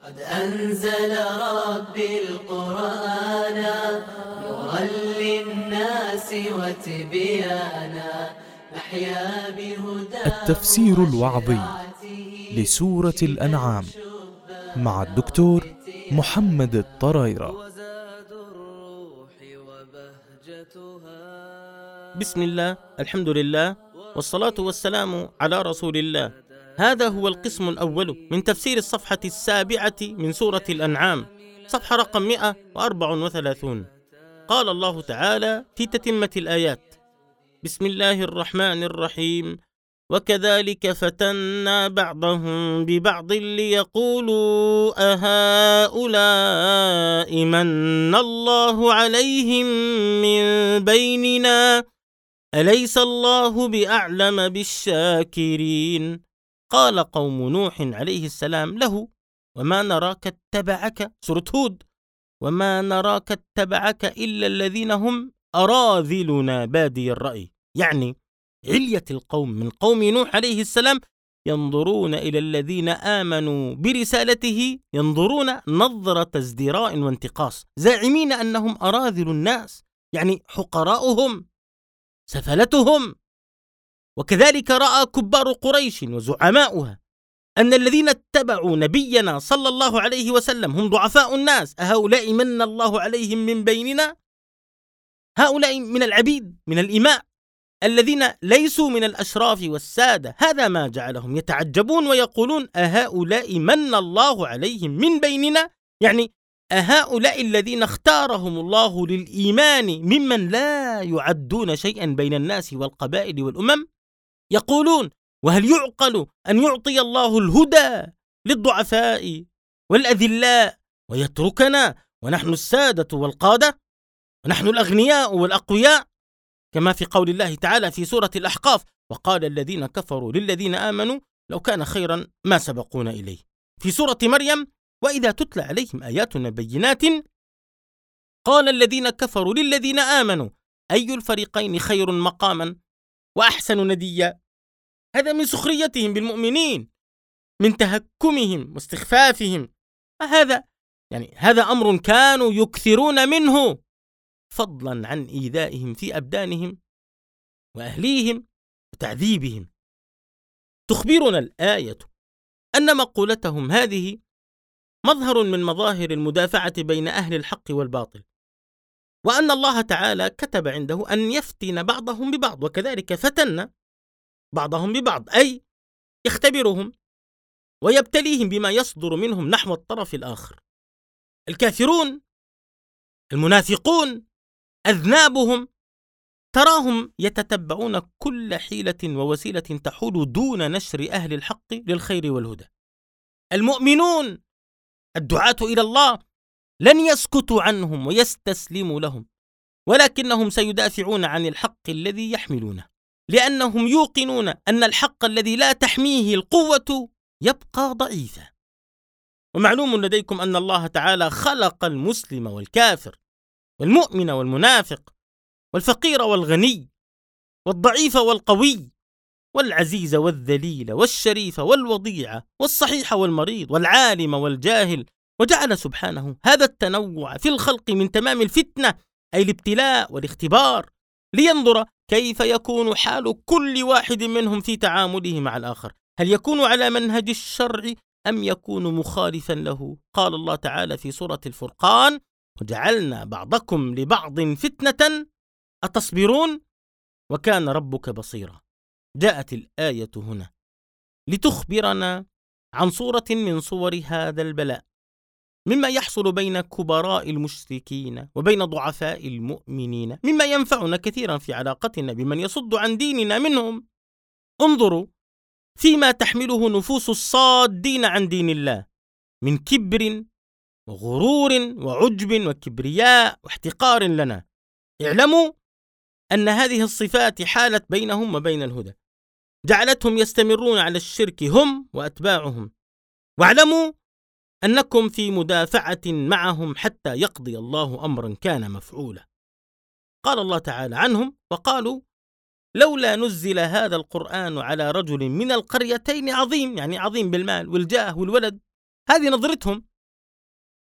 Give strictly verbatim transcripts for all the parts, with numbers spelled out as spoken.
قد أنزل ربي القرآن نورا للناس وتبيانا نحيا بهداه. التفسير الوعظي لسورة الأنعام مع الدكتور محمد الطرايرة. بسم الله، الحمد لله، والصلاة والسلام على رسول الله. هذا هو القسم الأول من تفسير الصفحة السابعة من سورة الأنعام، صفحة رقم مئة وأربعة وثلاثين. قال الله تعالى في تتمة الآيات: بسم الله الرحمن الرحيم: وكذلك فتنا بعضهم ببعض ليقولوا أهؤلاء من الله عليهم من بيننا أليس الله بأعلم بالشاكرين. قال قوم نوح عليه السلام له: وما نراك اتبعك، سورة هود، وما نراك اتبعك إلا الذين هم أراذلنا بادي الرأي، يعني علية القوم من قوم نوح عليه السلام ينظرون إلى الذين آمنوا برسالته، ينظرون نظرة ازدراء وانتقاص، زاعمين أنهم أراذل الناس، يعني حقراؤهم سفلتهم. وكذلك رأى كبار قريش وزعماؤها أن الذين اتبعوا نبينا صلى الله عليه وسلم هم ضعفاء الناس، أهؤلاء من الله عليهم من بيننا، هؤلاء من العبيد من الإماء الذين ليسوا من الأشراف والسادة، هذا ما جعلهم يتعجبون ويقولون أهؤلاء من الله عليهم من بيننا، يعني أهؤلاء الذين اختارهم الله للإيمان ممن لا يعدون شيئا بين الناس والقبائل والأمم. يقولون: وهل يعقل أن يعطي الله الهدى للضعفاء والأذلاء ويتركنا ونحن السادة والقادة ونحن الأغنياء والأقوياء، كما في قول الله تعالى في سورة الأحقاف: وقال الذين كفروا للذين آمنوا لو كان خيرا ما سبقونا إليه. في سورة مريم: وإذا تتلى عليهم آياتنا بينات قال الذين كفروا للذين آمنوا أي الفريقين خير مقاما وأحسن نديا. هذا من سخريتهم بالمؤمنين، من تهكمهم واستخفافهم. هذا يعني هذا أمر كانوا يكثرون منه، فضلا عن إيذائهم في أبدانهم وأهليهم وتعذيبهم. تخبرنا الآية أن مقولتهم هذه مظهر من مظاهر المدافعة بين أهل الحق والباطل، وأن الله تعالى كتب عنده أن يفتن بعضهم ببعض، وكذلك فتن بعضهم ببعض، أي يختبرهم ويبتليهم بما يصدر منهم نحو الطرف الآخر. الكافرون المنافقون أذنابهم تراهم يتتبعون كل حيلة ووسيلة تحول دون نشر أهل الحق للخير والهدى. المؤمنون الدعاة إلى الله لن يسكتوا عنهم ويستسلموا لهم، ولكنهم سيدافعون عن الحق الذي يحملونه، لأنهم يوقنون أن الحق الذي لا تحميه القوة يبقى ضعيفا. ومعلوم لديكم أن الله تعالى خلق المسلم والكافر والمؤمن والمنافق والفقير والغني والضعيف والقوي والعزيز والذليل والشريف والوضيع والصحيح والمريض والعالم والجاهل، وجعل سبحانه هذا التنوع في الخلق من تمام الفتنة، أي الابتلاء والاختبار، لينظر كيف يكون حال كل واحد منهم في تعامله مع الآخر، هل يكون على منهج الشرع أم يكون مخالفا له. قال الله تعالى في سورة الفرقان: وجعلنا بعضكم لبعض فتنة أتصبرون وكان ربك بصيرا. جاءت الآية هنا لتخبرنا عن صورة من صور هذا البلاء، مما يحصل بين كبراء المشركين وبين ضعفاء المؤمنين، مما ينفعنا كثيرا في علاقتنا بمن يصد عن ديننا منهم. انظروا فيما تحمله نفوس الصادين عن دين الله من كبر وغرور وعجب وكبرياء واحتقار لنا. اعلموا أن هذه الصفات حالت بينهم وبين الهدى، جعلتهم يستمرون على الشرك هم وأتباعهم. واعلموا أنكم في مدافعة معهم حتى يقضي الله أمرا كان مفعولا. قال الله تعالى عنهم: وقالوا لولا نزل هذا القرآن على رجل من القريتين عظيم، يعني عظيم بالمال والجاه والولد. هذه نظرتهم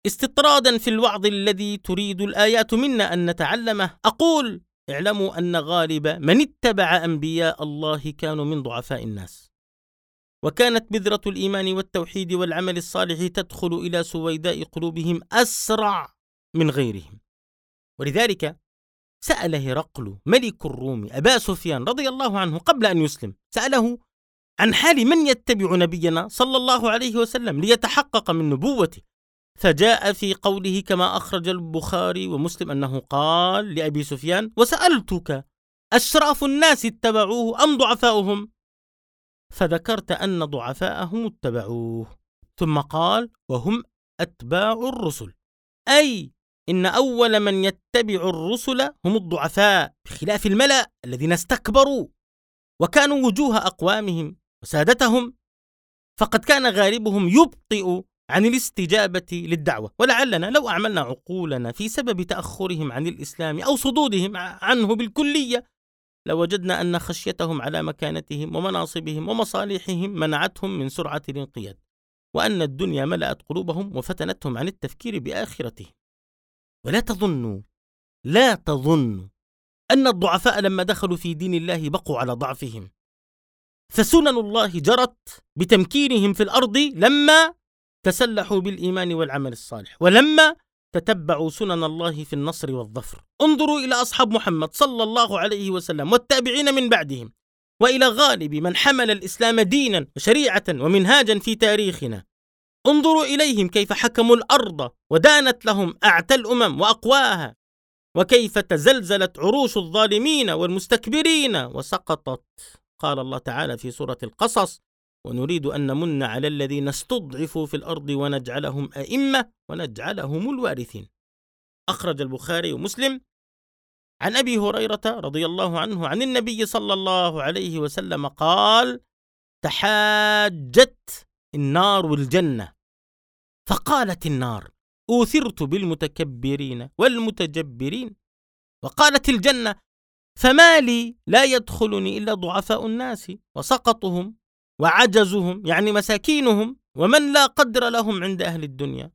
استطرادا في الوعظ الذي تريد الآيات منا أن نتعلمه، أقول: اعلموا أن غالب من اتبع أنبياء الله كانوا من ضعفاء الناس، وكانت بذرة الإيمان والتوحيد والعمل الصالح تدخل إلى سويداء قلوبهم أسرع من غيرهم. ولذلك سأل هرقل ملك الروم أبا سفيان رضي الله عنه قبل أن يسلم، سأله عن حال من يتبع نبينا صلى الله عليه وسلم ليتحقق من نبوته، فجاء في قوله كما أخرج البخاري ومسلم أنه قال لأبي سفيان: وسألتك أشراف الناس اتبعوه أم ضعفاؤهم؟ فذكرت أن ضعفاءهم اتبعوه، ثم قال: وهم أتباع الرسل، أي إن أول من يتبع الرسل هم الضعفاء، بخلاف الملأ الذين استكبروا وكانوا وجوه أقوامهم وسادتهم، فقد كان غالبهم يبطئ عن الاستجابة للدعوة. ولعلنا لو أعملنا عقولنا في سبب تأخرهم عن الإسلام أو صدودهم عنه بالكلية لوجدنا أن خشيتهم على مكانتهم ومناصبهم ومصالحهم منعتهم من سرعة الانقياد، وأن الدنيا ملأت قلوبهم وفتنتهم عن التفكير بآخرتهم. ولا تظنوا لا تظنوا أن الضعفاء لما دخلوا في دين الله بقوا على ضعفهم، فسنن الله جرت بتمكينهم في الأرض لما تسلحوا بالإيمان والعمل الصالح، ولما تتبعوا سنن الله في النصر والظفر. انظروا إلى أصحاب محمد صلى الله عليه وسلم والتابعين من بعدهم، وإلى غالب من حمل الإسلام دينا وشريعة ومنهاجا في تاريخنا. انظروا إليهم كيف حكموا الأرض ودانت لهم أعتى الأمم وأقواها، وكيف تزلزلت عروش الظالمين والمستكبرين وسقطت. قال الله تعالى في سورة القصص: ونريد أن نمن على الذين استضعفوا في الأرض ونجعلهم أئمة ونجعلهم الوارثين. أخرج البخاري ومسلم عن أبي هريرة رضي الله عنه عن النبي صلى الله عليه وسلم قال: تحاجت النار والجنة، فقالت النار: أوثرت بالمتكبرين والمتجبرين، وقالت الجنة: فما لي لا يدخلني إلا ضعفاء الناس وسقطهم وعجزهم، يعني مساكينهم، ومن لا قدر لهم عند أهل الدنيا.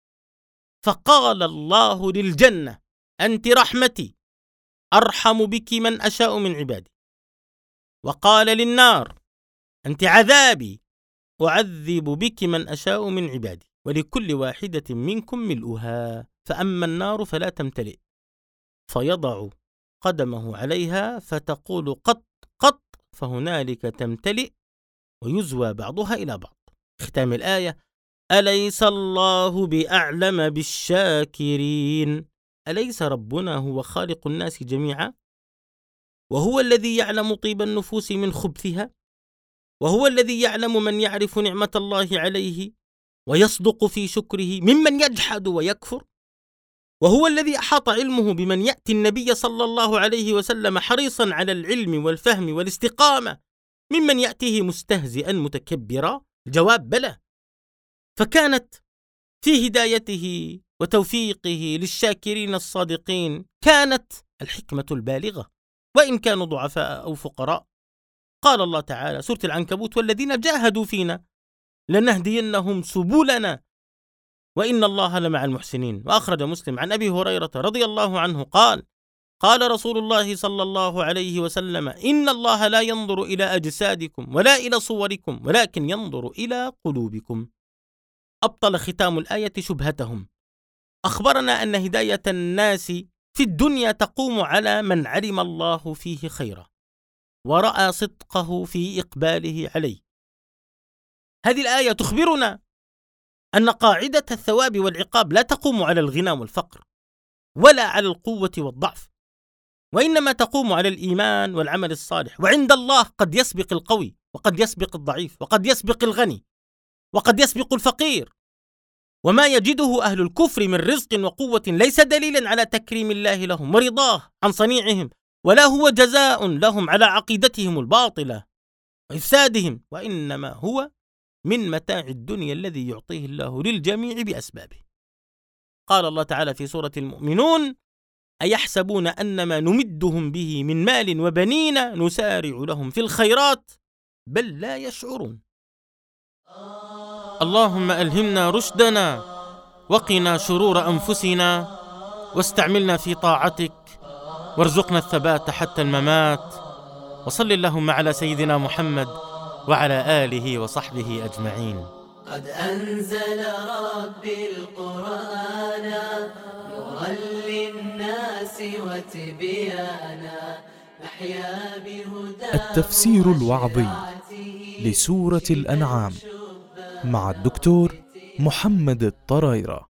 فقال الله للجنة: أنت رحمتي أرحم بك من أشاء من عبادي. وقال للنار: أنت عذابي أعذب بك من أشاء من عبادي، ولكل واحدة منكم ملؤها، فأما النار فلا تمتلئ، فيضع قدمه عليها فتقول قط قط، فهنالك تمتلئ ويزوى بعضها إلى بعض. ختام الآية: أليس الله بأعلم بالشاكرين؟ أليس ربنا هو خالق الناس جميعا، وهو الذي يعلم طيب النفوس من خبثها، وهو الذي يعلم من يعرف نعمة الله عليه ويصدق في شكره ممن يجحد ويكفر، وهو الذي أحاط علمه بمن يأتي النبي صلى الله عليه وسلم حريصا على العلم والفهم والاستقامة ممن يأتيه مستهزئا متكبرا. الجواب بلى، فكانت في هدايته وتوفيقه للشاكرين الصادقين كانت الحكمة البالغة، وإن كانوا ضعفاء أو فقراء. قال الله تعالى سورة العنكبوت: والذين جاهدوا فينا لنهدينهم سبلنا وإن الله لمع المحسنين. وأخرج مسلم عن أبي هريرة رضي الله عنه قال: قال رسول الله صلى الله عليه وسلم: إن الله لا ينظر إلى أجسادكم ولا إلى صوركم ولكن ينظر إلى قلوبكم. أبطل ختام الآية شبهتهم، أخبرنا أن هداية الناس في الدنيا تقوم على من علم الله فيه خيرا ورأى صدقه في إقباله عليه. هذه الآية تخبرنا أن قاعدة الثواب والعقاب لا تقوم على الغنى والفقر ولا على القوة والضعف، وإنما تقوم على الإيمان والعمل الصالح. وعند الله قد يسبق القوي وقد يسبق الضعيف وقد يسبق الغني وقد يسبق الفقير. وما يجده أهل الكفر من رزق وقوة ليس دليلا على تكريم الله لهم ورضاه عن صنيعهم، ولا هو جزاء لهم على عقيدتهم الباطلة وإفسادهم، وإنما هو من متاع الدنيا الذي يعطيه الله للجميع بأسبابه. قال الله تعالى في سورة المؤمنون: أيحسبون أنما نمدهم به من مال وبنين نسارع لهم في الخيرات بل لا يشعرون. اللهم ألهمنا رشدنا وقنا شرور أنفسنا، واستعملنا في طاعتك، وارزقنا الثبات حتى الممات. وصل اللهم على سيدنا محمد وعلى آله وصحبه أجمعين. قد أنزل ربي القرآن نورا للناس وتبيانا نحيا بهداه. التفسير الوعظي لسورة الأنعام مع الدكتور محمد الطرايرة.